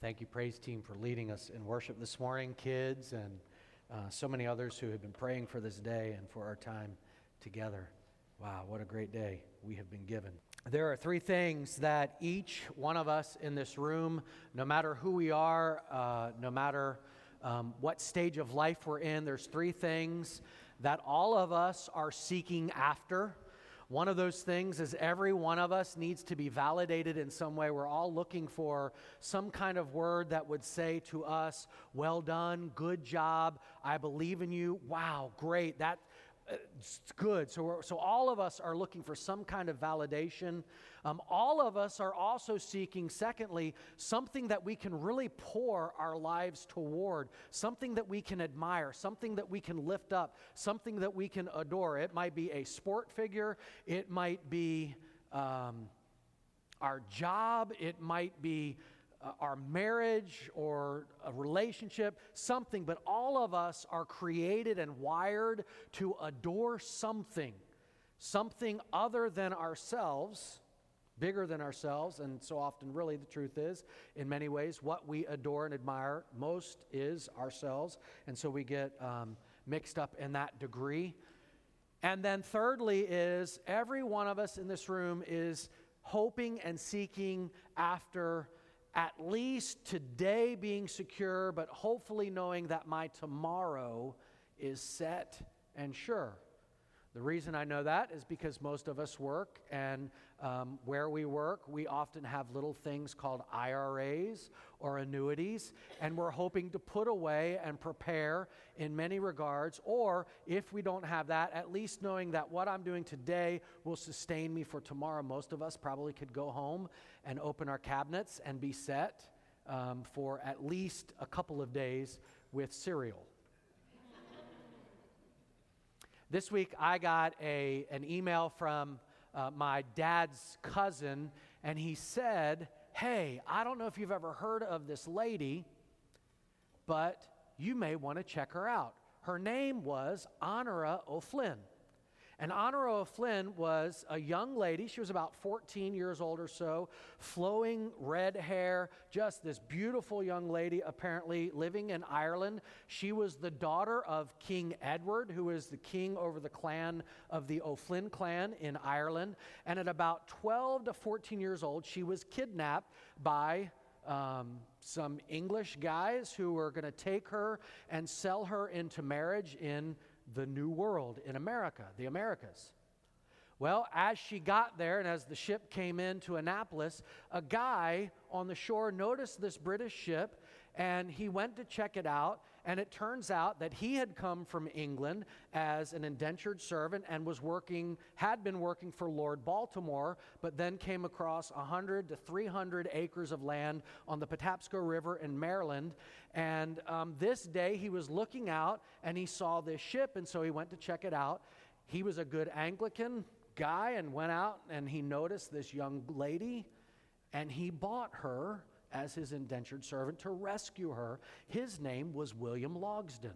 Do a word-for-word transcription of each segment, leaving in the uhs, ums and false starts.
Thank you, praise team, for leading us in worship this morning, kids, and uh, so many others who have been praying for this day and for our time together. Wow, what a great day we have been given. There are three things that each one of us in this room, no matter who we are, uh, no matter um, what stage of life we're in, there's three things that all of us are seeking after. One of those things is every one of us needs to be validated in some way. We're all looking for some kind of word that would say to us, well done, good job, I believe in you, wow, great, that's good. So, we're, so all of us are looking for some kind of validation. Um, all of us are also seeking, secondly, something that we can really pour our lives toward, something that we can admire, something that we can lift up, something that we can adore. It might be a sport figure, it might be um, our job, it might be uh, our marriage or a relationship, something, but all of us are created and wired to adore something, something other than ourselves, bigger than ourselves, and so often really the truth is, in many ways, what we adore and admire most is ourselves, and so we get um, mixed up in that degree. And then thirdly is every one of us in this room is hoping and seeking after at least today being secure, but hopefully knowing that my tomorrow is set and sure. The reason I know that is because most of us work, and um, where we work, we often have little things called I R As or annuities, and we're hoping to put away and prepare in many regards, or if we don't have that, at least knowing that what I'm doing today will sustain me for tomorrow. Most of us probably could go home and open our cabinets and be set um, for at least a couple of days with cereal. This week, I got a an email from uh, my dad's cousin, and he said, hey, I don't know if you've ever heard of this lady, but you may want to check her out. Her name was Honora O'Flynn. And Honora O'Flynn was a young lady. She was about fourteen years old or so, flowing red hair, just this beautiful young lady, apparently living in Ireland. She was the daughter of King Edward, who is the king over the clan of the O'Flynn clan in Ireland. And at about twelve to fourteen years old, she was kidnapped by um, some English guys who were going to take her and sell her into marriage in the New World, in America, the Americas. Well, as she got there and as the ship came into Annapolis, a guy on the shore noticed this British ship, and he went to check it out, and it turns out that he had come from England as an indentured servant and was working, had been working for Lord Baltimore, but then came across one hundred to three hundred acres of land on the Patapsco River in Maryland. And um, this day he was looking out and he saw this ship, and so he went to check it out. He was a good Anglican guy and went out and he noticed this young lady, and he bought her as his indentured servant to rescue her. His name was William Logsdon.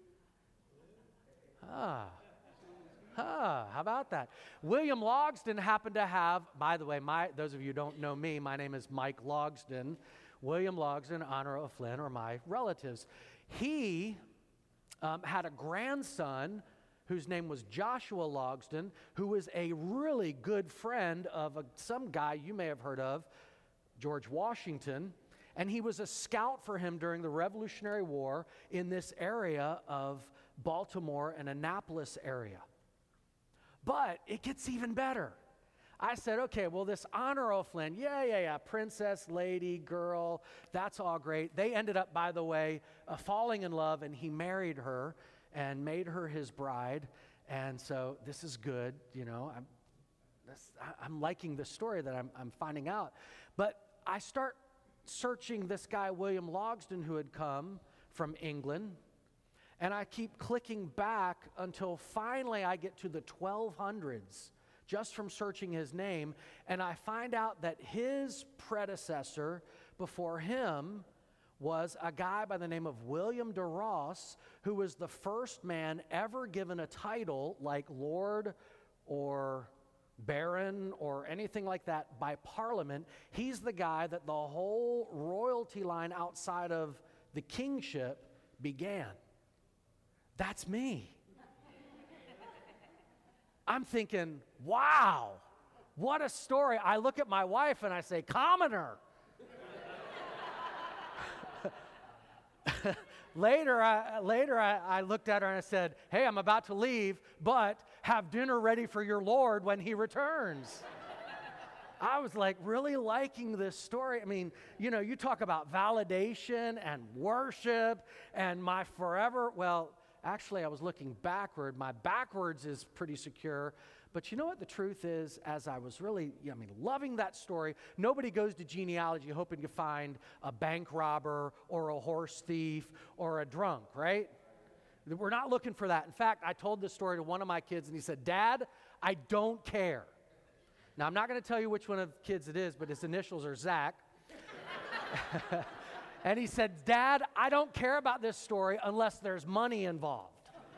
Ah, ah, how about that? William Logsdon happened to have, by the way, my those of you who don't know me, my name is Mike Logsdon. William Logsdon, Honora O'Flynn are my relatives. He um, had a grandson whose name was Joshua Logsdon, who was a really good friend of a, some guy you may have heard of, George Washington, and he was a scout for him during the Revolutionary War in this area of Baltimore and Annapolis area. But it gets even better. I said, okay, well, this Honora O'Flynn, yeah, yeah, yeah, princess, lady, girl, that's all great. They ended up, by the way, uh, falling in love, and he married her and made her his bride, and so this is good, you know. I'm, this, I, I'm liking the story that I'm, I'm finding out. But I start searching this guy, William Logsdon, who had come from England, and I keep clicking back until finally I get to the twelve hundreds, just from searching his name, and I find out that his predecessor before him was a guy by the name of William de Ross, who was the first man ever given a title like Lord or baron or anything like that by Parliament. He's the guy that the whole royalty line outside of the kingship began. That's me. I'm thinking, wow, what a story. I look at my wife and I say, commoner. Later, I, later I, I looked at her and I said, hey, I'm about to leave, but have dinner ready for your Lord when he returns. I was like really liking this story. I mean, you know, you talk about validation and worship and my forever. Well, actually, I was looking backward. My backwards is pretty secure. But you know what the truth is? As I was really, I mean, loving that story, nobody goes to genealogy hoping to find a bank robber or a horse thief or a drunk, right? We're not looking for that. In fact, I told this story to one of my kids, and he said, Dad, I don't care. Now, I'm not going to tell you which one of the kids it is, but his initials are Zach. And he said, Dad, I don't care about this story unless there's money involved.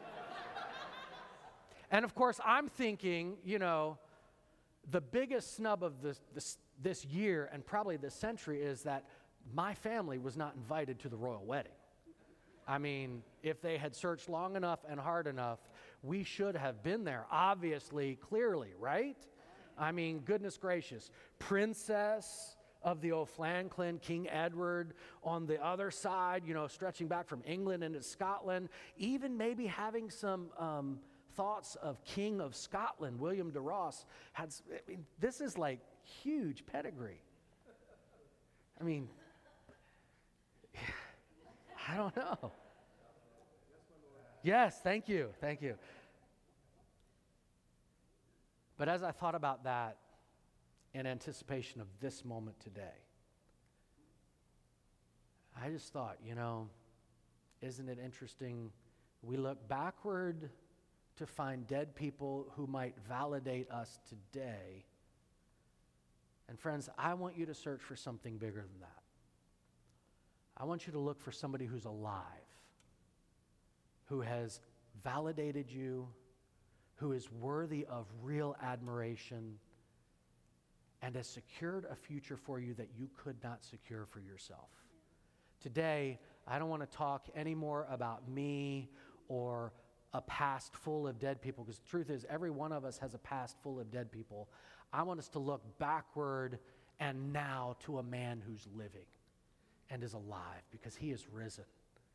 And of course, I'm thinking, you know, the biggest snub of this, this, this year and probably this century is that my family was not invited to the royal wedding. I mean, if they had searched long enough and hard enough, we should have been there, obviously, clearly, right? I mean, goodness gracious. Princess of the O'Flanclin, King Edward on the other side, you know, stretching back from England into Scotland, even maybe having some um, thoughts of King of Scotland, William de Ross. Had, I mean, this is like huge pedigree. I mean, I don't know. Yes, thank you, thank you. But as I thought about that in anticipation of this moment today, I just thought, you know, isn't it interesting? We look backward to find dead people who might validate us today. And friends, I want you to search for something bigger than that. I want you to look for somebody who's alive, who has validated you, who is worthy of real admiration, and has secured a future for you that you could not secure for yourself. Today, I don't want to talk anymore about me or a past full of dead people, because the truth is every one of us has a past full of dead people. I want us to look backward and now to a man who's living and is alive because he is risen.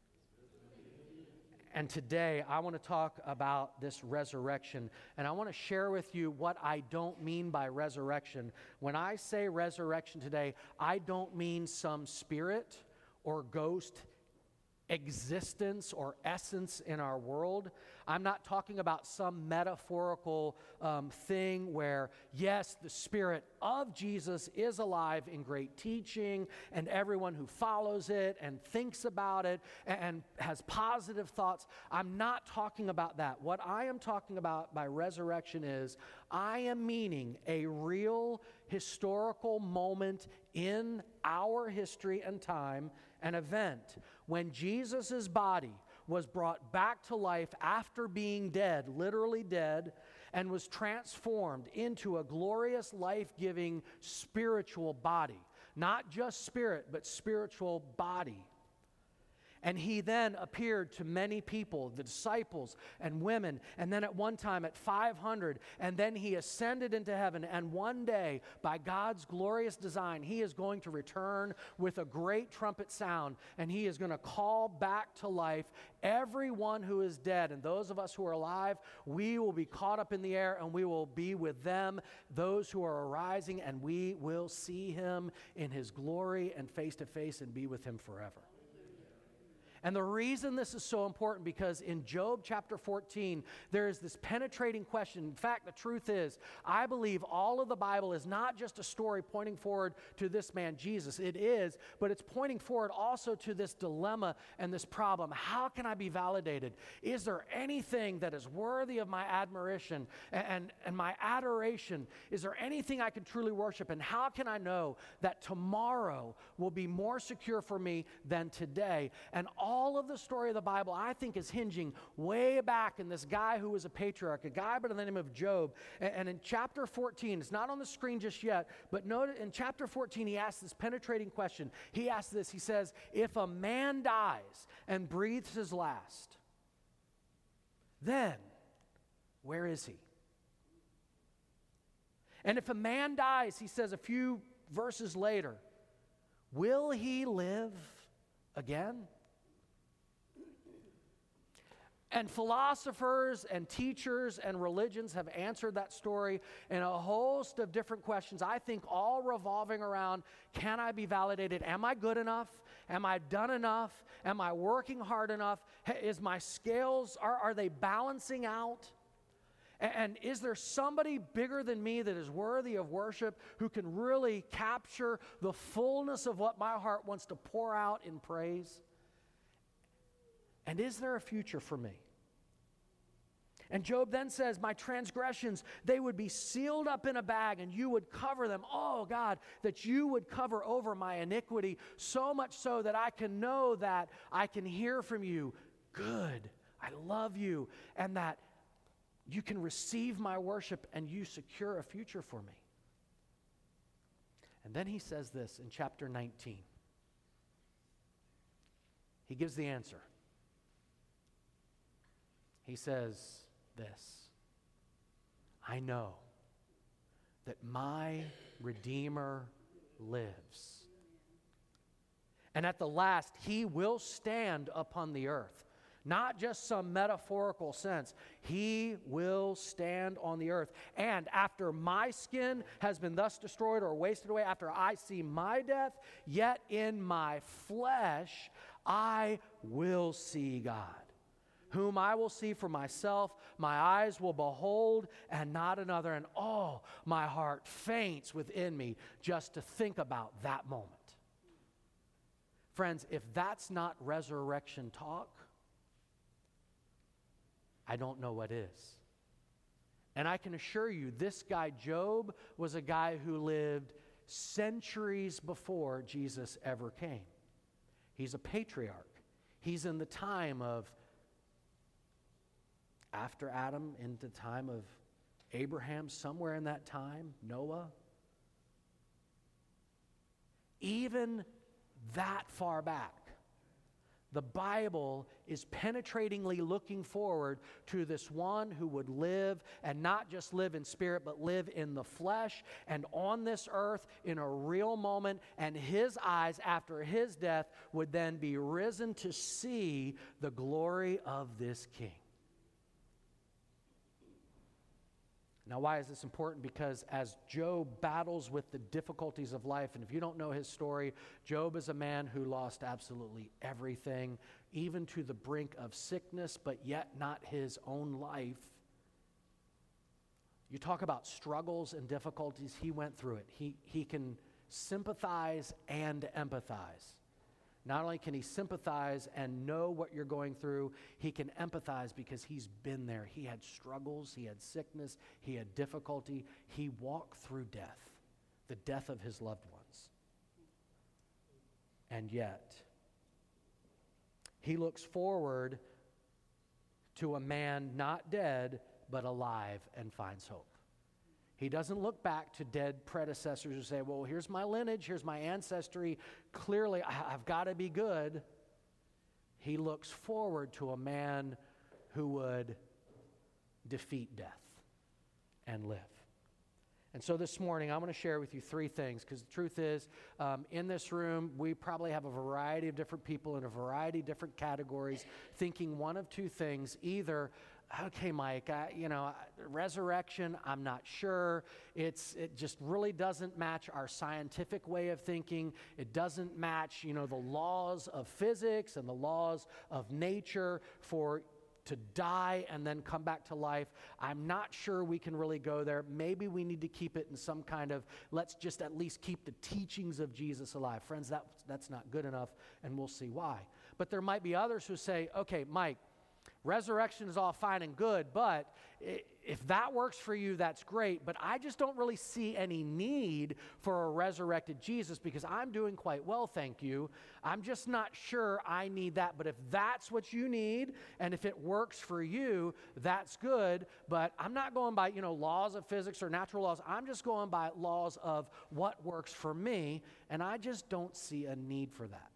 And today, I want to talk about this resurrection, and I want to share with you what I don't mean by resurrection. When I say resurrection today, I don't mean some spirit or ghost existence or essence in our world. I'm not talking about some metaphorical um, thing where, yes, the Spirit of Jesus is alive in great teaching, and everyone who follows it and thinks about it and, and has positive thoughts. I'm not talking about that. What I am talking about by resurrection is I am meaning a real historical moment in our history and time, an event when Jesus' body was brought back to life after being dead, literally dead, and was transformed into a glorious, life-giving spiritual body. Not just spirit, but spiritual body. And he then appeared to many people, the disciples and women, and then at one time at five hundred, and then he ascended into heaven, and one day, by God's glorious design, he is going to return with a great trumpet sound, and he is going to call back to life everyone who is dead, and those of us who are alive, we will be caught up in the air, and we will be with them, those who are arising, and we will see him in his glory and face to face and be with him forever. And the reason this is so important, because in Job chapter fourteen, there is this penetrating question. In fact, the truth is, I believe all of the Bible is not just a story pointing forward to this man, Jesus. It is, but it's pointing forward also to this dilemma and this problem. How can I be validated? Is there anything that is worthy of my admiration and, and, and my adoration? Is there anything I can truly worship? And how can I know that tomorrow will be more secure for me than today? And all all of the story of the Bible, I think, is hinging way back in this guy who was a patriarch, a guy by the name of Job. And, and in chapter fourteen, it's not on the screen just yet, but note in chapter fourteen, he asks this penetrating question. He asks this, he says, if a man dies and breathes his last, then where is he? And if a man dies, he says a few verses later, will he live again? And philosophers and teachers and religions have answered that story in a host of different questions, I think all revolving around, can I be validated? Am I good enough? Am I done enough? Am I working hard enough? Is my scales, are, are they balancing out? And is there somebody bigger than me that is worthy of worship who can really capture the fullness of what my heart wants to pour out in praise? And is there a future for me? And Job then says, my transgressions, they would be sealed up in a bag and you would cover them. Oh, God, that you would cover over my iniquity, so much so that I can know that I can hear from you, good, I love you, and that you can receive my worship and you secure a future for me. And then he says this in chapter nineteen. He gives the answer. He says this, I know that my Redeemer lives. And at the last, he will stand upon the earth. Not just some metaphorical sense. He will stand on the earth. And after my skin has been thus destroyed or wasted away, after I see my death, yet in my flesh I will see God, whom I will see for myself. My eyes will behold and not another. And oh, my heart faints within me just to think about that moment. Friends, if that's not resurrection talk, I don't know what is. And I can assure you, this guy Job was a guy who lived centuries before Jesus ever came. He's a patriarch. He's in the time of after Adam, in the time of Abraham, somewhere in that time, Noah. Even that far back, the Bible is penetratingly looking forward to this one who would live, and not just live in spirit, but live in the flesh and on this earth in a real moment, and his eyes after his death would then be risen to see the glory of this King. Now, why is this important? Because as Job battles with the difficulties of life, and if you don't know his story, Job is a man who lost absolutely everything, even to the brink of sickness, but yet not his own life. You talk about struggles and difficulties, he went through it. He, he can sympathize and empathize. Not only can he sympathize and know what you're going through, he can empathize because he's been there. He had struggles, he had sickness, he had difficulty. He walked through death, the death of his loved ones. And yet, he looks forward to a man not dead, but alive, and finds hope. He doesn't look back to dead predecessors who say, well, here's my lineage, here's my ancestry. Clearly, I, I've got to be good. He looks forward to a man who would defeat death and live. And so this morning, I'm going to share with you three things, because the truth is, um, in this room, we probably have a variety of different people in a variety of different categories thinking one of two things. Either, okay, Mike, I, you know, resurrection, I'm not sure. It's it just really doesn't match our scientific way of thinking. It doesn't match, you know, the laws of physics and the laws of nature for to die and then come back to life. I'm not sure we can really go there. Maybe we need to keep it in some kind of, let's just at least keep the teachings of Jesus alive. Friends, that, that's not good enough, and we'll see why. But there might be others who say, okay, Mike, Resurrection is all fine and good, but if that works for you, that's great. But I just don't really see any need for a resurrected Jesus because I'm doing quite well, thank you. I'm just not sure I need that. But if that's what you need, and if it works for you, that's good. But I'm not going by, you know, laws of physics or natural laws. I'm just going by laws of what works for me, and I just don't see a need for that.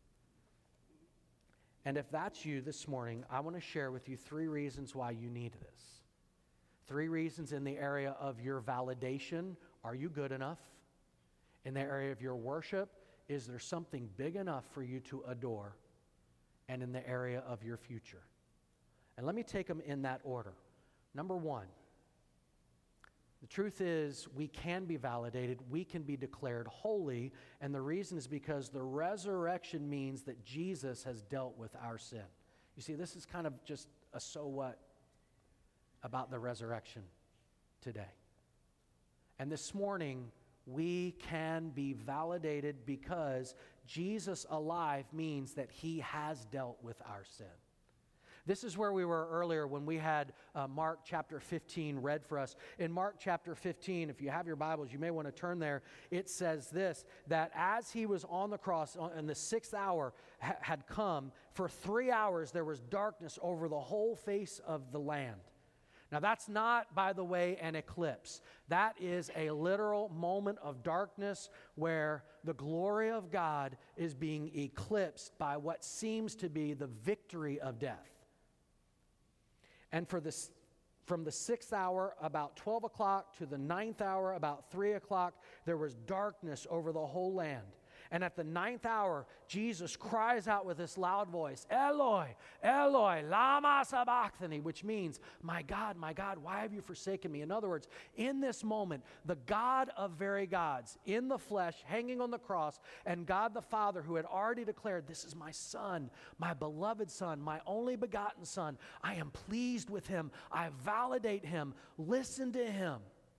And if that's you this morning, I want to share with you three reasons why you need this. Three reasons in the area of your validation. Are you good enough? In the area of your worship, is there something big enough for you to adore? And in the area of your future. And let me take them in that order. Number one, the truth is we can be validated, we can be declared holy, and the reason is because the resurrection means that Jesus has dealt with our sin. You see, this is kind of just a so what about the resurrection today. And this morning, we can be validated because Jesus alive means that he has dealt with our sin. This is where we were earlier when we had uh, Mark chapter fifteen read for us. In Mark chapter fifteen, if you have your Bibles, you may want to turn there. It says this, that as he was on the cross and the sixth hour ha- had come, for three hours there was darkness over the whole face of the land. Now that's not, by the way, an eclipse. That is a literal moment of darkness where the glory of God is being eclipsed by what seems to be the victory of death. And for this, from the sixth hour, about twelve o'clock, to the ninth hour, about three o'clock, there was darkness over the whole land. And at the ninth hour, Jesus cries out with this loud voice, Eloi, Eloi, lama sabachthani, which means, my God, my God, why have you forsaken me? In other words, in this moment, the God of very gods, in the flesh, hanging on the cross, and God the Father, who had already declared, this is my Son, my beloved Son, my only begotten Son. I am pleased with him. I validate him. Listen to him.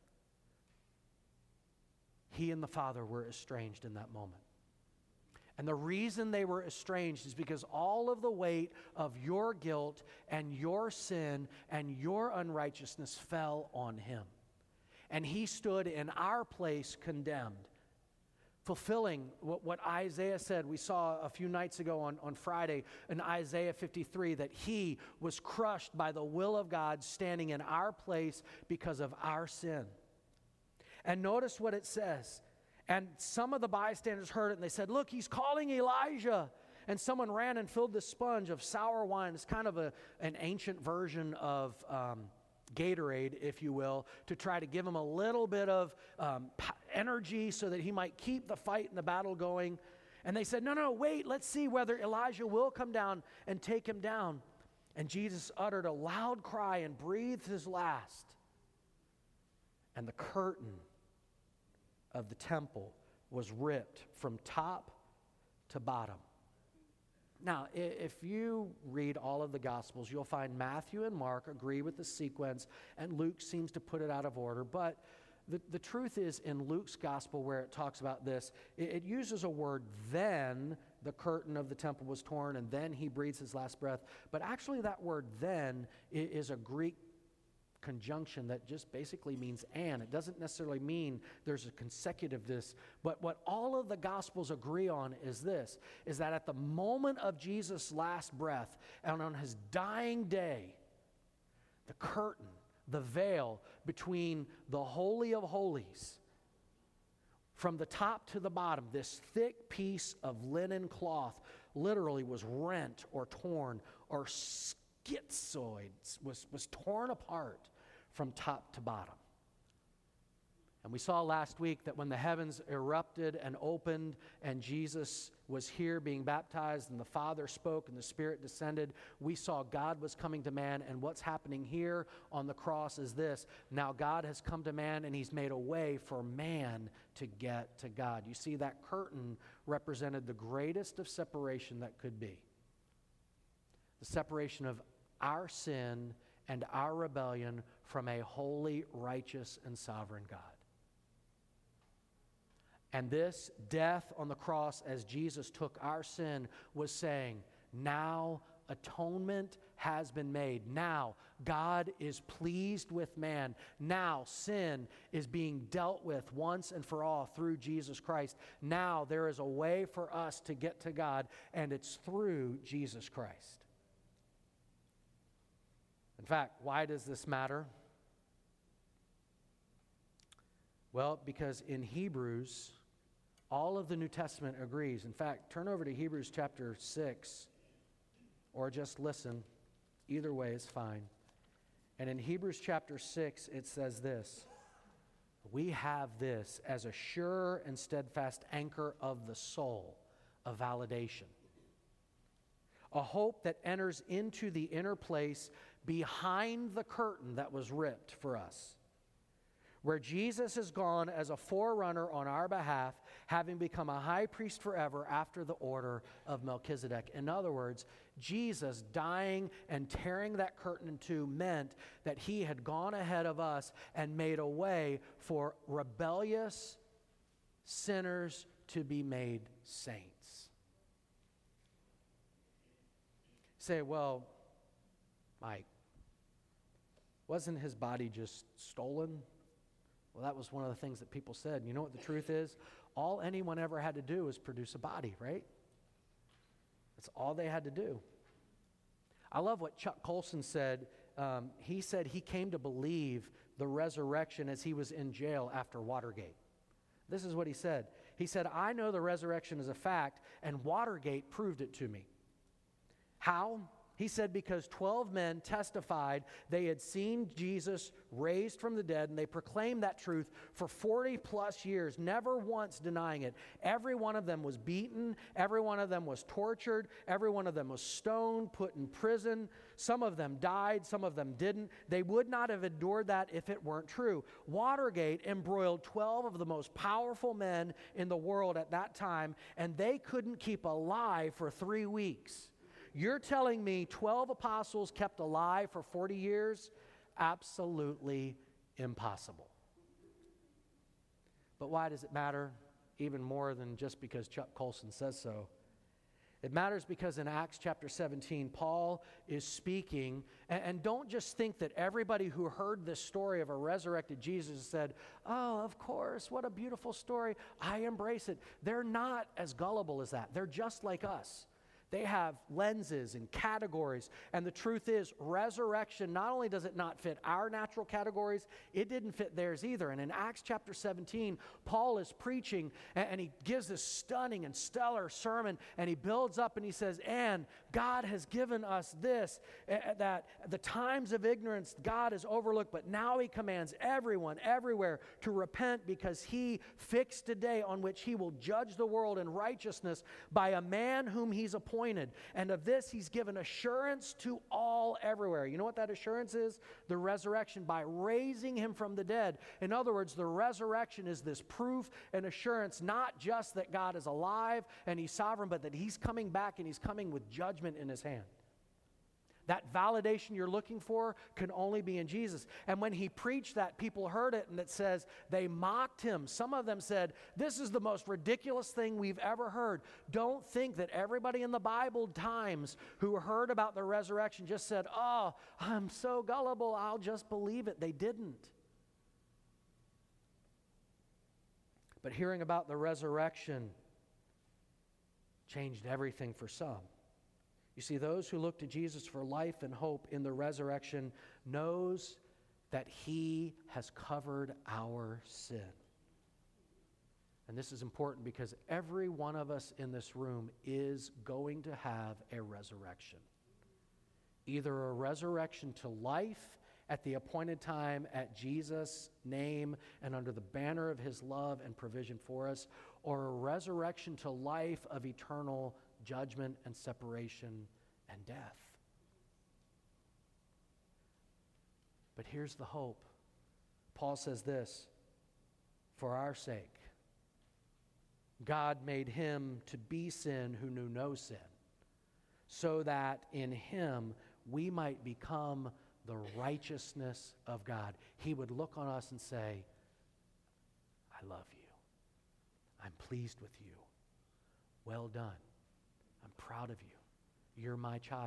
He and the Father were estranged in that moment. And the reason they were estranged is because all of the weight of your guilt and your sin and your unrighteousness fell on him. And he stood in our place condemned, fulfilling what, what Isaiah said. We saw a few nights ago on, on Friday in Isaiah fifty-three that he was crushed by the will of God standing in our place because of our sin. And notice what it says. And some of the bystanders heard it and they said, look, he's calling Elijah. And someone ran and filled this sponge of sour wine. It's kind of a, an ancient version of um, Gatorade, if you will, to try to give him a little bit of um, energy so that he might keep the fight and the battle going. And they said, no, no, wait, let's see whether Elijah will come down and take him down. And Jesus uttered a loud cry and breathed his last. And the curtain of the temple was ripped from top to bottom. Now, if you read all of the Gospels, you'll find Matthew and Mark agree with the sequence, and Luke seems to put it out of order. But the, the truth is, in Luke's Gospel, where it talks about this, it, it uses a word, then the curtain of the temple was torn, and then he breathes his last breath. But actually that word then is a Greek conjunction that just basically means and. It doesn't necessarily mean there's a consecutiveness, but what all of the Gospels agree on is this, is that at the moment of Jesus' last breath and on his dying day, the curtain, the veil between the Holy of Holies, from the top to the bottom, this thick piece of linen cloth literally was rent or torn or schizoid, was, was torn apart from top to bottom. And we saw last week that when the heavens erupted and opened and Jesus was here being baptized and the Father spoke and the Spirit descended, we saw God was coming to man. And what's happening here on the cross is this. Now God has come to man and he's made a way for man to get to God. You see, that curtain represented the greatest of separation that could be. The separation of our sin and our rebellion from a holy, righteous, and sovereign God. And this death on the cross as Jesus took our sin was saying, now atonement has been made. Now, God is pleased with man. Now, sin is being dealt with once and for all through Jesus Christ. Now, there is a way for us to get to God, and it's through Jesus Christ. In fact, why does this matter? Well, because in Hebrews, all of the New Testament agrees. In fact, turn over to Hebrews chapter six, or just listen. Either way is fine. And in Hebrews chapter six, it says this: we have this as a sure and steadfast anchor of the soul, a validation. A hope that enters into the inner place behind the curtain that was ripped for us, where Jesus has gone as a forerunner on our behalf, having become a high priest forever after the order of Melchizedek. In other words, Jesus dying and tearing that curtain in two meant that he had gone ahead of us and made a way for rebellious sinners to be made saints. Say, well, Mike, wasn't his body just stolen? Well, that was one of the things that people said. You know what the truth is? All anyone ever had to do was produce a body, right? That's all they had to do. I love what Chuck Colson said. Um, he said he came to believe the resurrection as he was in jail after Watergate. This is what he said. He said, I know the resurrection is a fact, and Watergate proved it to me. How? He said because twelve men testified they had seen Jesus raised from the dead, and they proclaimed that truth for forty plus years, never once denying it. Every one of them was beaten. Every one of them was tortured. Every one of them was stoned, put in prison. Some of them died. Some of them didn't. They would not have endured that if it weren't true. Watergate embroiled twelve of the most powerful men in the world at that time, and they couldn't keep alive for three weeks. You're telling me twelve apostles kept alive for forty years? Absolutely impossible. But why does it matter? Even more than just because Chuck Colson says so. It matters because in Acts chapter seventeen, Paul is speaking, and, and don't just think that everybody who heard this story of a resurrected Jesus said, oh, of course, what a beautiful story. I embrace it. They're not as gullible as that. They're just like us. They have lenses and categories. And the truth is, resurrection, not only does it not fit our natural categories, it didn't fit theirs either. And in Acts chapter seventeen, Paul is preaching, and, and he gives this stunning and stellar sermon, and he builds up and he says, and God has given us this, uh, that the times of ignorance God has overlooked, but now he commands everyone, everywhere, to repent, because he fixed a day on which he will judge the world in righteousness by a man whom he's appointed. And of this he's given assurance to all everywhere. You know what that assurance is? The resurrection, by raising him from the dead. In other words, the resurrection is this proof and assurance, not just that God is alive and he's sovereign, but that he's coming back, and he's coming with judgment in his hand. That validation you're looking for can only be in Jesus. And when he preached that, people heard it, and it says they mocked him. Some of them said, this is the most ridiculous thing we've ever heard. Don't think that everybody in the Bible times who heard about the resurrection just said, oh, I'm so gullible, I'll just believe it. They didn't. But hearing about the resurrection changed everything for some. You see, those who look to Jesus for life and hope in the resurrection knows that he has covered our sin. And this is important because every one of us in this room is going to have a resurrection. Either a resurrection to life at the appointed time at Jesus' name and under the banner of his love and provision for us, or a resurrection to life of eternal judgment and separation and death. But here's the hope. Paul says this, for our sake, God made him to be sin who knew no sin, so that in him we might become the righteousness of God. He would look on us and say, I love you. I'm pleased with you. Well done. I'm proud of you. You're my child.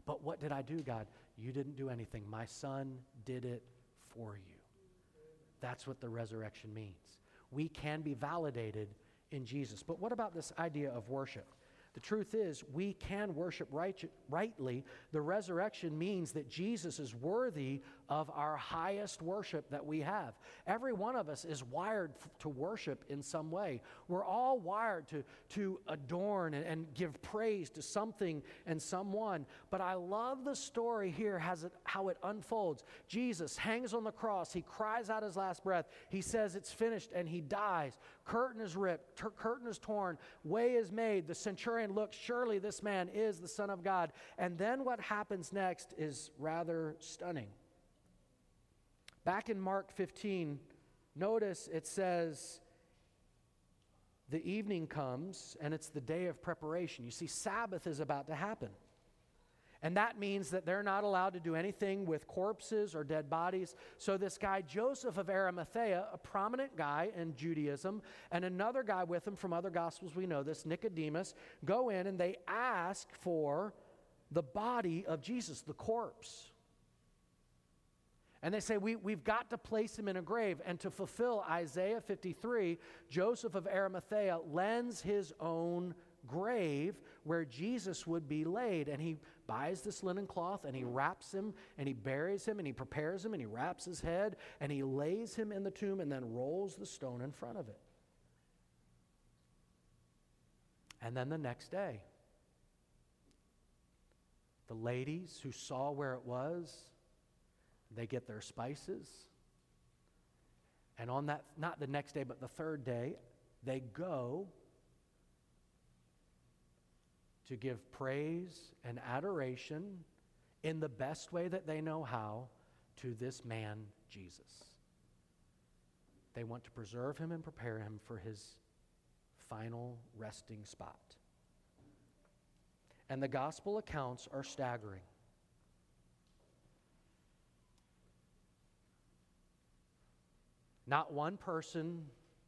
But what did I do, God? You didn't do anything. My son did it for you. That's what the resurrection means. We can be validated in Jesus. But what about this idea of worship? The truth is, we can worship right, rightly. The resurrection means that Jesus is worthy of our highest worship that we have. Every one of us is wired f- to worship in some way. We're all wired to, to adorn and, and give praise to something and someone. But I love the story here, has it, how it unfolds. Jesus hangs on the cross. He cries out his last breath. He says it's finished, and he dies. Curtain is ripped. Tur- curtain is torn. Way is made. The centurion looks, surely this man is the Son of God. And then what happens next is rather stunning. Back in Mark fifteen, notice it says, the evening comes, and it's the day of preparation. You see, Sabbath is about to happen. And that means that they're not allowed to do anything with corpses or dead bodies. So this guy, Joseph of Arimathea, a prominent guy in Judaism, and another guy with him from other Gospels, we know this, Nicodemus, go in and they ask for the body of Jesus, the corpse. And they say, we, we've got to place him in a grave. And to fulfill Isaiah fifty-three, Joseph of Arimathea lends his own grave where Jesus would be laid. And he buys this linen cloth and he wraps him and he buries him and he prepares him and he wraps his head and he lays him in the tomb and then rolls the stone in front of it. And then the next day, the ladies who saw where it was, they get their spices. And on that, not the next day, but the third day, they go to give praise and adoration in the best way that they know how to this man, Jesus. They want to preserve him and prepare him for his final resting spot. And the gospel accounts are staggering. Not one person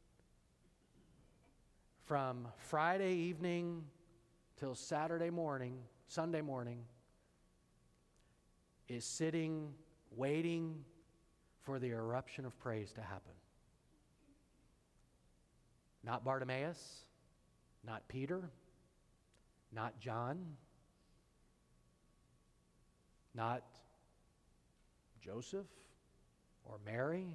from Friday evening till Saturday morning, Sunday morning, is sitting, waiting for the eruption of praise to happen. Not Bartimaeus, not Peter, not John, not Joseph or Mary,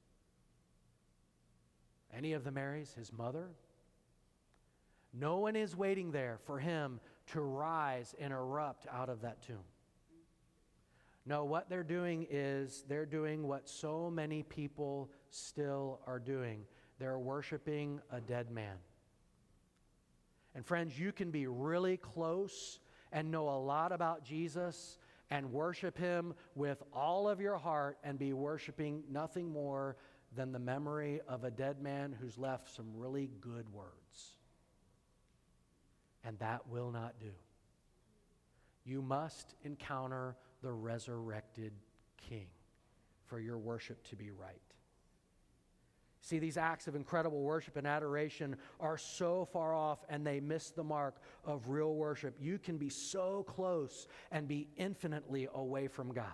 any of the Marys, his mother. No one is waiting there for him to rise and erupt out of that tomb. No, what they're doing is they're doing what so many people still are doing. They're worshiping a dead man. And friends, you can be really close and know a lot about Jesus and worship him with all of your heart and be worshiping nothing more than the memory of a dead man who's left some really good words. And that will not do. You must encounter the resurrected King for your worship to be right. See, these acts of incredible worship and adoration are so far off and they miss the mark of real worship. You can be so close and be infinitely away from God.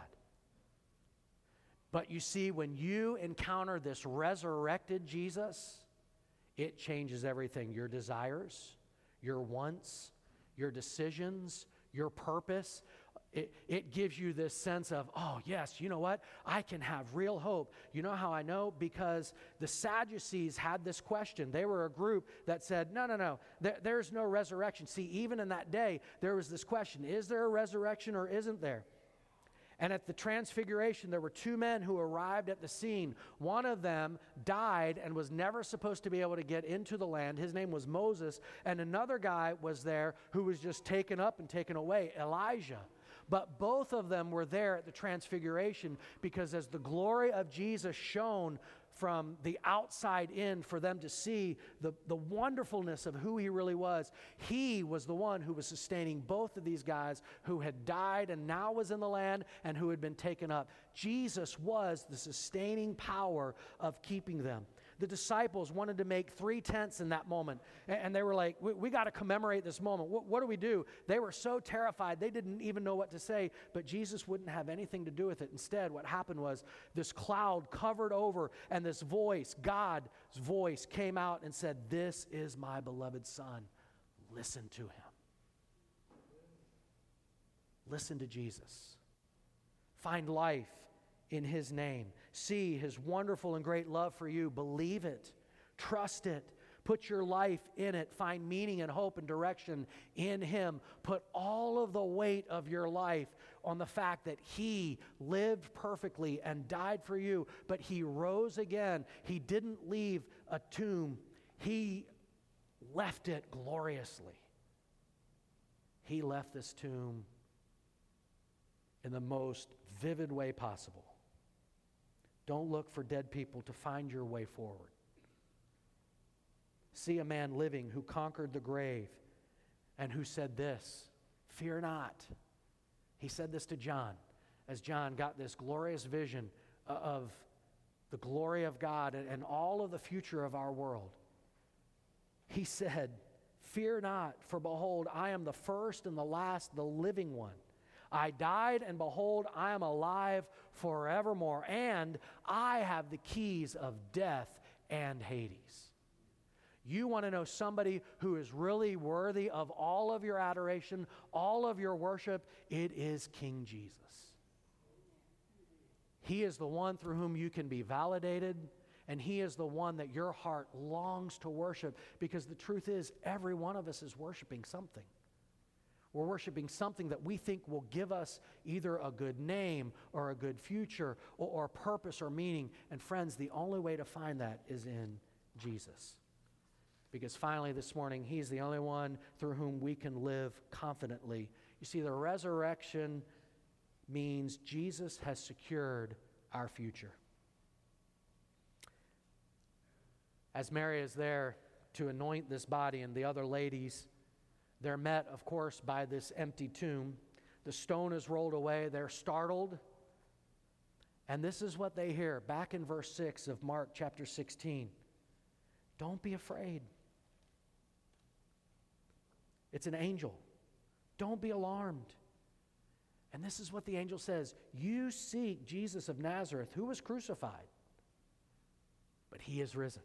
But you see, when you encounter this resurrected Jesus, it changes everything. Your desires, your wants, your decisions, your purpose. It, it gives you this sense of, oh, yes, you know what? I can have real hope. You know how I know? Because the Sadducees had this question. They were a group that said, no, no, no, there, there's no resurrection. See, even in that day, there was this question, is there a resurrection or isn't there? And at the Transfiguration, there were two men who arrived at the scene. One of them died and was never supposed to be able to get into the land. His name was Moses. And another guy was there who was just taken up and taken away, Elijah. But both of them were there at the Transfiguration because as the glory of Jesus shone from the outside in for them to see the, the wonderfulness of who he really was, he was the one who was sustaining both of these guys who had died and now was in the land and who had been taken up. Jesus was the sustaining power of keeping them. The disciples wanted to make three tents in that moment. And they were like, we, we got to commemorate this moment. What, what do we do? They were so terrified, they didn't even know what to say. But Jesus wouldn't have anything to do with it. Instead, what happened was this cloud covered over, and this voice, God's voice, came out and said, "This is my beloved Son. Listen to him." Listen to Jesus. Find life in his name. See his wonderful and great love for you. Believe it. Trust it. Put your life in it. Find meaning and hope and direction in him. Put all of the weight of your life on the fact that he lived perfectly and died for you, but he rose again. He didn't leave a tomb. He left it gloriously. He left this tomb in the most vivid way possible. Don't look for dead people to find your way forward. See a man living who conquered the grave and who said this, "Fear not." He said this to John as John got this glorious vision of the glory of God and all of the future of our world. He said, "Fear not, for behold, I am the first and the last, the living one. I died, and behold, I am alive forevermore, and I have the keys of death and Hades." You want to know somebody who is really worthy of all of your adoration, all of your worship? It is King Jesus. He is the one through whom you can be validated, and he is the one that your heart longs to worship, because the truth is, every one of us is worshiping something. We're worshiping something that we think will give us either a good name or a good future or, or purpose or meaning. And friends, the only way to find that is in Jesus. Because finally this morning, he's the only one through whom we can live confidently. You see, the resurrection means Jesus has secured our future. As Mary is there to anoint this body, and the other ladies, they're met, of course, by this empty tomb. The stone is rolled away. They're startled. And this is what they hear back in verse six of Mark chapter sixteen. Don't be afraid. It's an angel. Don't be alarmed. And this is what the angel says. You seek Jesus of Nazareth, who was crucified, but he is risen.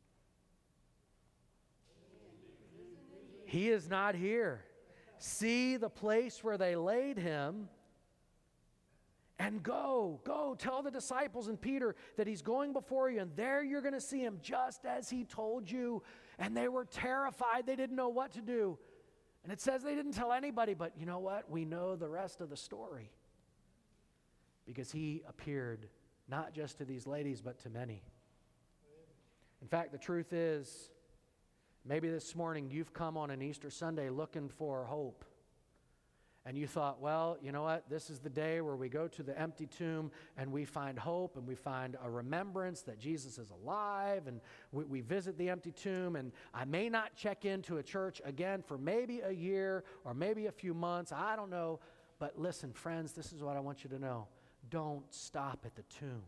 He is not here. See the place where they laid him, and go, go, tell the disciples and Peter that he's going before you, and there you're going to see him just as he told you. And they were terrified. They didn't know what to do. And it says they didn't tell anybody, but you know what? We know the rest of the story. Because he appeared not just to these ladies, but to many. In fact, the truth is, maybe this morning you've come on an Easter Sunday looking for hope. And you thought, well, you know what? This is the day where we go to the empty tomb and we find hope and we find a remembrance that Jesus is alive, and we, we visit the empty tomb, and I may not check into a church again for maybe a year or maybe a few months. I don't know. But listen, friends, this is what I want you to know. Don't stop at the tomb.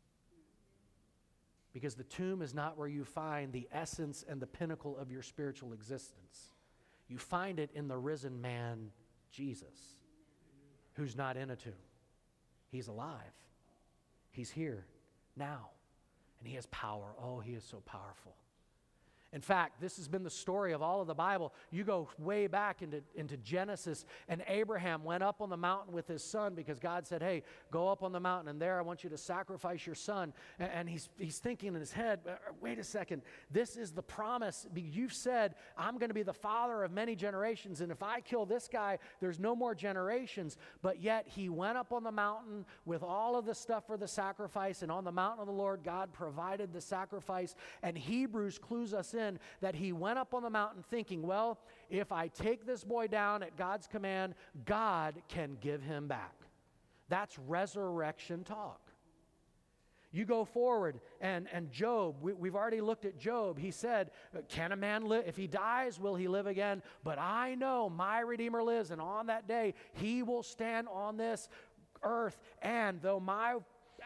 Because the tomb is not where you find the essence and the pinnacle of your spiritual existence. You find it in the risen man, Jesus, who's not in a tomb. He's alive. He's here now. And he has power. Oh, he is so powerful. In fact, this has been the story of all of the Bible. You go way back into, into Genesis, and Abraham went up on the mountain with his son because God said, hey, go up on the mountain, and there I want you to sacrifice your son. And, and he's, he's thinking in his head, wait a second, this is the promise. You've said, I'm going to be the father of many generations, and if I kill this guy, there's no more generations. But yet he went up on the mountain with all of the stuff for the sacrifice, and on the mountain of the Lord, God provided the sacrifice. And Hebrews clues us in that he went up on the mountain thinking, well, if I take this boy down at God's command, God can give him back. That's resurrection talk. You go forward, and, and Job, we, we've already looked at Job. He said, can a man live? If he dies, will he live again? But I know my Redeemer lives, and on that day, he will stand on this earth, and though my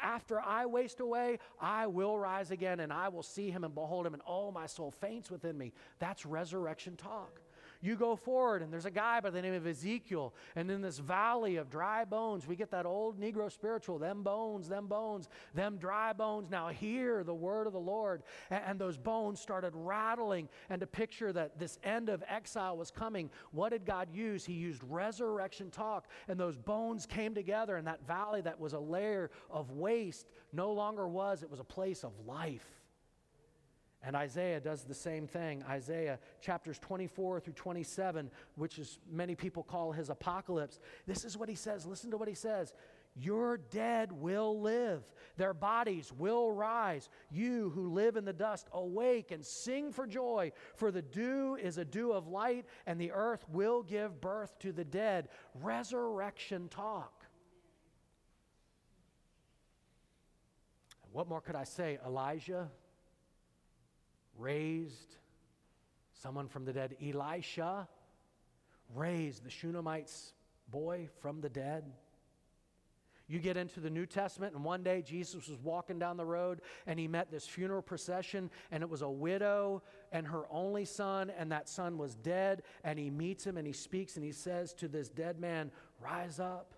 after I waste away, I will rise again, and I will see him and behold him, and oh, my soul faints within me. That's resurrection talk. You go forward, and there's a guy by the name of Ezekiel, and in this valley of dry bones, we get that old Negro spiritual, them bones, them bones, them dry bones. Now hear the word of the Lord. And, and those bones started rattling, and to picture that this end of exile was coming, what did God use? He used resurrection talk, and those bones came together, and that valley that was a layer of waste no longer was. It was a place of life. And Isaiah does the same thing. Isaiah chapters twenty-four through twenty-seven, which is many people call his apocalypse. This is what he says. Listen to what he says. Your dead will live. Their bodies will rise. You who live in the dust, awake and sing for joy. For the dew is a dew of light, and the earth will give birth to the dead. Resurrection talk. What more could I say? Elijah raised someone from the dead. Elisha raised the Shunammite's boy from the dead. You get into the New Testament, and one day Jesus was walking down the road, and he met this funeral procession, and it was a widow and her only son, and that son was dead, and he meets him, and he speaks, and he says to this dead man, rise up.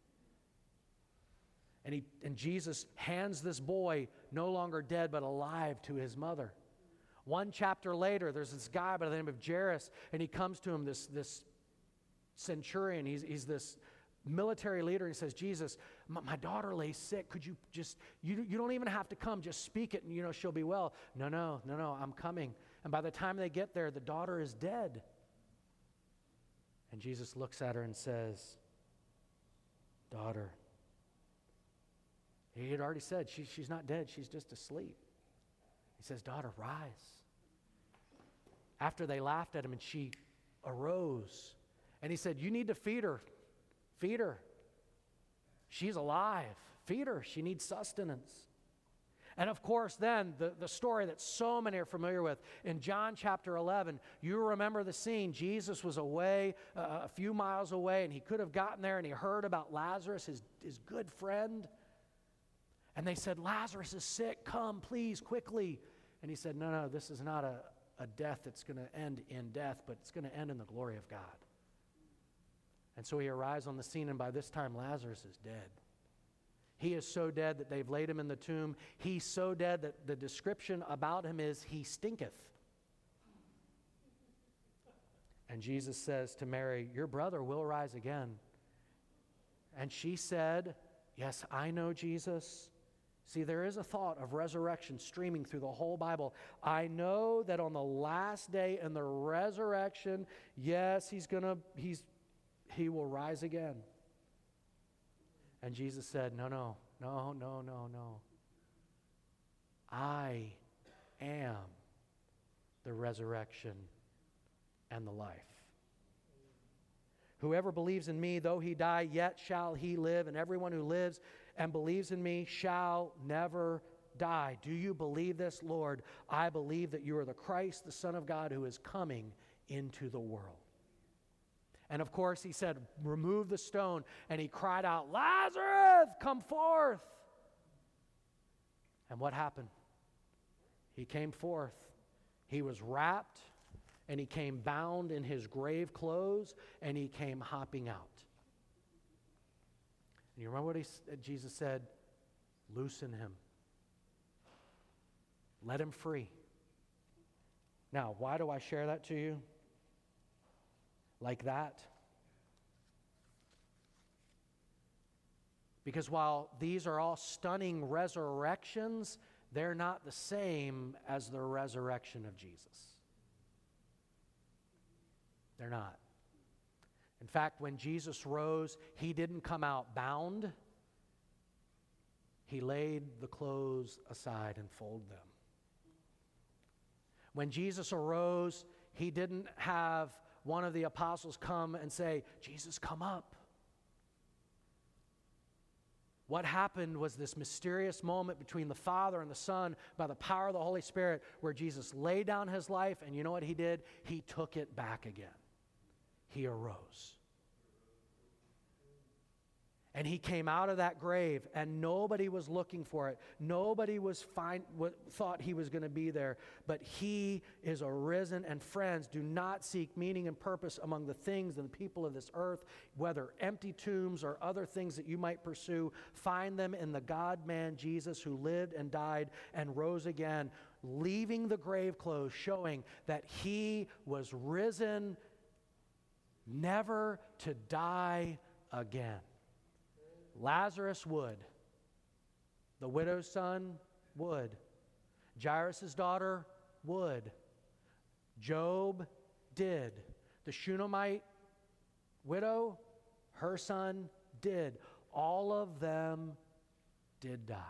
And, he, and Jesus hands this boy, no longer dead but alive, to his mother. One chapter later, there's this guy by the name of Jairus, and he comes to him, this, this centurion. He's, he's this military leader. He says, Jesus, my, my daughter lays sick. Could you just, you, you don't even have to come. Just speak it, and you know she'll be well. No, no, no, no, I'm coming. And by the time they get there, the daughter is dead. And Jesus looks at her and says, daughter. He had already said, she, she's not dead. She's just asleep. He says, daughter, rise. After they laughed at him, and she arose. And he said, you need to feed her. Feed her. She's alive. Feed her. She needs sustenance. And of course, then, the, the story that so many are familiar with, in John chapter eleven, you remember the scene. Jesus was away, uh, a few miles away, and he could have gotten there, and he heard about Lazarus, his, his good friend. And they said, Lazarus is sick. Come, please, quickly. And he said, no, no, this is not a, a death that's going to end in death, but it's going to end in the glory of God. And so he arrives on the scene, and by this time, Lazarus is dead. He is so dead that they've laid him in the tomb. He's so dead that the description about him is, he stinketh. And Jesus says to Mary, your brother will rise again. And she said, yes, I know, Jesus. See, there is a thought of resurrection streaming through the whole Bible. I know that on the last day in the resurrection, yes, he's gonna, he's, he will rise again. And Jesus said, no, no, no, no, no, no. I am the resurrection and the life. Whoever believes in me, though he die, yet shall he live. And everyone who lives and believes in me shall never die. Do you believe this, Lord? I believe that you are the Christ, the Son of God, who is coming into the world. And of course, he said, remove the stone. And he cried out, Lazarus, come forth. And what happened? He came forth. He was wrapped, and he came bound in his grave clothes, and he came hopping out. And you remember what he, Jesus said? Loosen him. Let him free. Now, why do I share that to you? Like that? Because while these are all stunning resurrections, they're not the same as the resurrection of Jesus. They're not. In fact, when Jesus rose, he didn't come out bound. He laid the clothes aside and folded them. When Jesus arose, he didn't have one of the apostles come and say, Jesus, come up. What happened was this mysterious moment between the Father and the Son by the power of the Holy Spirit where Jesus laid down his life, and you know what he did? He took it back again. He arose. And he came out of that grave, and nobody was looking for it. Nobody was find, w- thought he was going to be there. But he is arisen. And friends, do not seek meaning and purpose among the things and the people of this earth, whether empty tombs or other things that you might pursue. Find them in the God-man Jesus, who lived and died and rose again, leaving the grave clothes, showing that he was risen, never to die again. Lazarus would. The widow's son would. Jairus' daughter would. Job did. The Shunammite widow, her son did. All of them did die.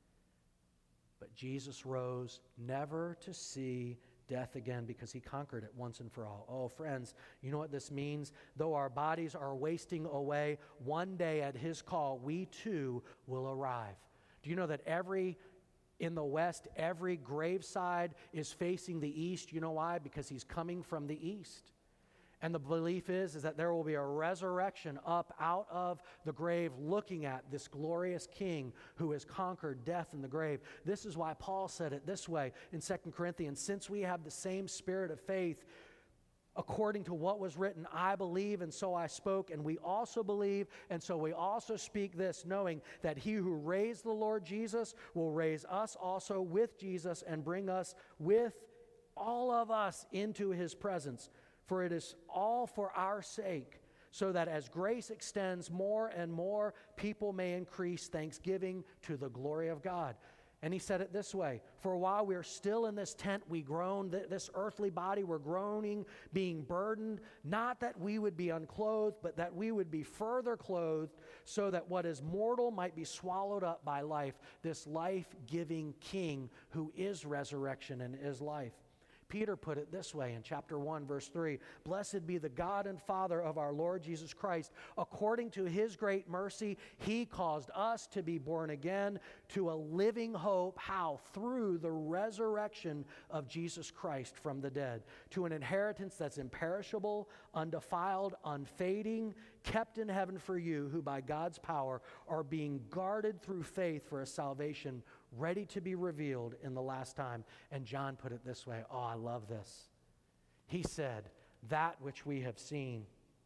But Jesus rose never to see death again, because he conquered it once and for all. Oh, friends, you know what this means? Though our bodies are wasting away, one day at his call, we too will arrive. Do you know that every, in the West, every graveside is facing the east? You know why? Because he's coming from the east. And the belief is, is that there will be a resurrection up out of the grave, looking at this glorious King who has conquered death and the grave. This is why Paul said it this way in Second Corinthians, since we have the same spirit of faith, according to what was written, I believe and so I spoke, and we also believe and so we also speak this, knowing that he who raised the Lord Jesus will raise us also with Jesus and bring us with all of us into his presence. For it is all for our sake, so that as grace extends more and more, people may increase thanksgiving to the glory of God. And he said it this way, for while we are still in this tent, we groan, this earthly body, we're groaning, being burdened, not that we would be unclothed, but that we would be further clothed, so that what is mortal might be swallowed up by life, this life-giving King who is resurrection and is life. Peter put it this way in chapter one, verse three, blessed be the God and Father of our Lord Jesus Christ. According to his great mercy, he caused us to be born again to a living hope. How? Through the resurrection of Jesus Christ from the dead, to an inheritance that's imperishable, undefiled, unfading, kept in heaven for you, who by God's power are being guarded through faith for a salvation ready to be revealed in the last time. And John put it this way. Oh, I love this. He said, that which we have seen,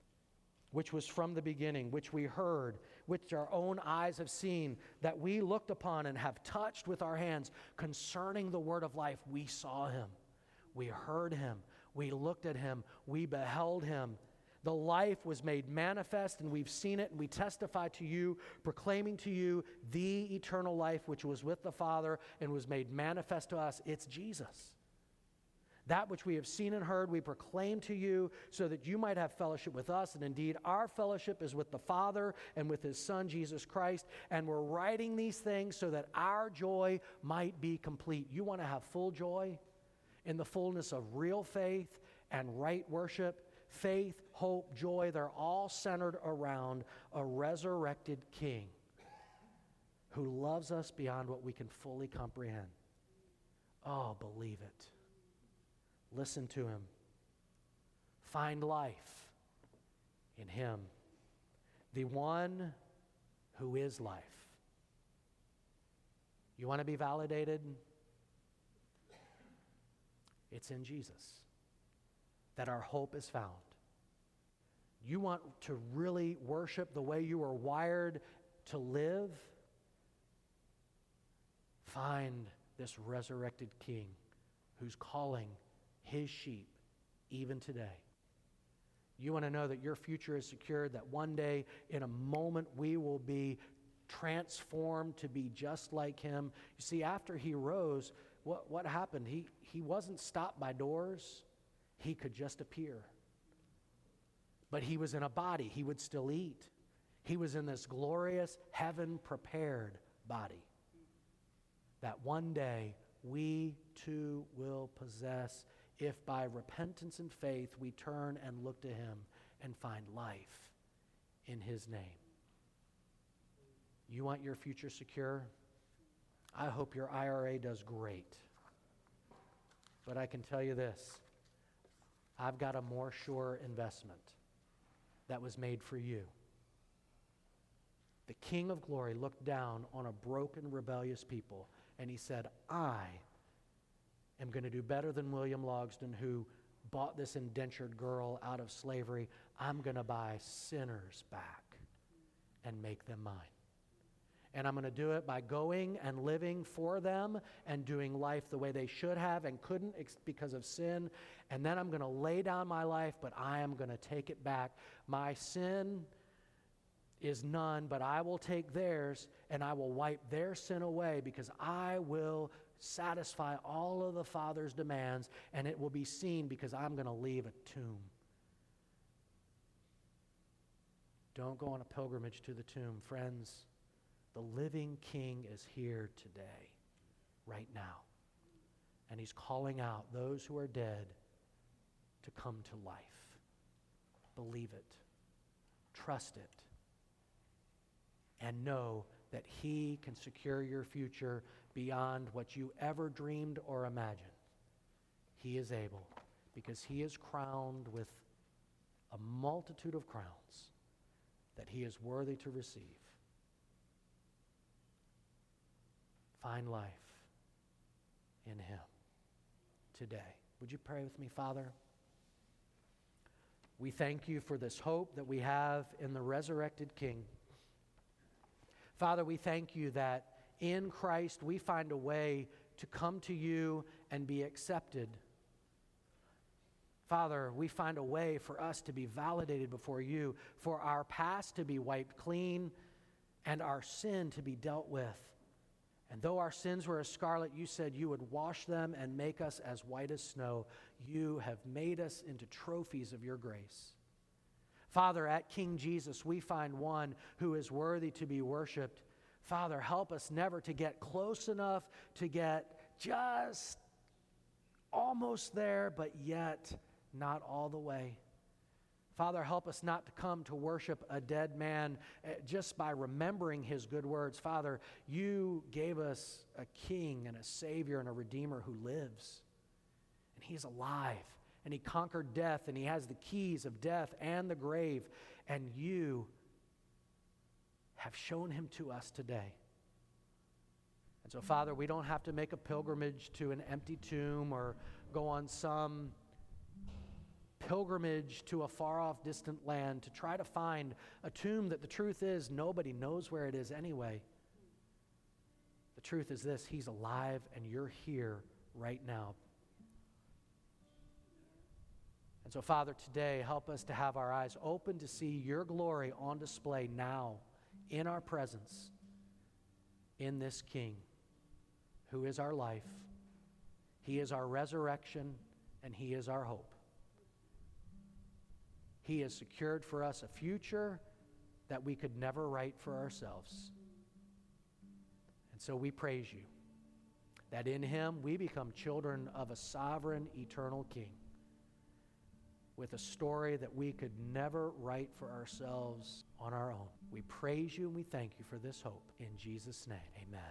which was from the beginning, which we heard, which our own eyes have seen, that we looked upon and have touched with our hands concerning the word of life. We saw him. We heard him. We looked at him. We beheld him. The life was made manifest, and we've seen it, and we testify to you, proclaiming to you the eternal life which was with the Father and was made manifest to us. It's Jesus. That which we have seen and heard, we proclaim to you, so that you might have fellowship with us. And indeed, our fellowship is with the Father and with his Son, Jesus Christ. And we're writing these things so that our joy might be complete. You want to have full joy in the fullness of real faith and right worship? Faith, hope, joy, they're all centered around a resurrected King who loves us beyond what we can fully comprehend. Oh, believe it. Listen to him. Find life in him, the one who is life. You want to be validated? It's in Jesus that our hope is found. You want to really worship the way you are wired to live? Find this resurrected King who's calling his sheep even today. You want to know that your future is secured, that one day in a moment we will be transformed to be just like him. You see, after he rose, what, what happened? He, he wasn't stopped by doors. He could just appear. But he was in a body. He would still eat. He was in this glorious heaven-prepared body that one day we too will possess if by repentance and faith we turn and look to him and find life in his name. You want your future secure? I hope your I R A does great. But I can tell you this. I've got a more sure investment that was made for you. The King of glory looked down on a broken, rebellious people, and he said, I am going to do better than William Logsdon, who bought this indentured girl out of slavery. I'm going to buy sinners back and make them mine. And I'm going to do it by going and living for them and doing life the way they should have and couldn't ex- because of sin. And then I'm going to lay down my life, but I am going to take it back. My sin is none, but I will take theirs and I will wipe their sin away, because I will satisfy all of the Father's demands, and it will be seen because I'm going to leave a tomb. Don't go on a pilgrimage to the tomb, friends. The living King is here today, right now. And he's calling out those who are dead to come to life. Believe it. Trust it. And know that he can secure your future beyond what you ever dreamed or imagined. He is able, because he is crowned with a multitude of crowns that he is worthy to receive. Find life in him today. Would you pray with me, Father? We thank you for this hope that we have in the resurrected King. Father, we thank you that in Christ we find a way to come to you and be accepted. Father, we find a way for us to be validated before you, for our past to be wiped clean and our sin to be dealt with. And though our sins were as scarlet, you said you would wash them and make us as white as snow. You have made us into trophies of your grace. Father, at King Jesus, we find one who is worthy to be worshiped. Father, help us never to get close enough to get just almost there, but yet not all the way. Father, help us not to come to worship a dead man just by remembering his good words. Father, you gave us a king and a savior and a redeemer who lives. And he's alive. And he conquered death, and he has the keys of death and the grave. And you have shown him to us today. And so, Father, we don't have to make a pilgrimage to an empty tomb or go on some pilgrimage to a far-off, distant land to try to find a tomb that the truth is nobody knows where it is anyway. The truth is this: he's alive, and you're here right now. And so, Father, today, help us to have our eyes open to see your glory on display now in our presence, in this King who is our life. He is our resurrection, and he is our hope. He has secured for us a future that we could never write for ourselves. And so we praise you that in him we become children of a sovereign, eternal King with a story that we could never write for ourselves on our own. We praise you and we thank you for this hope. In Jesus' name, amen.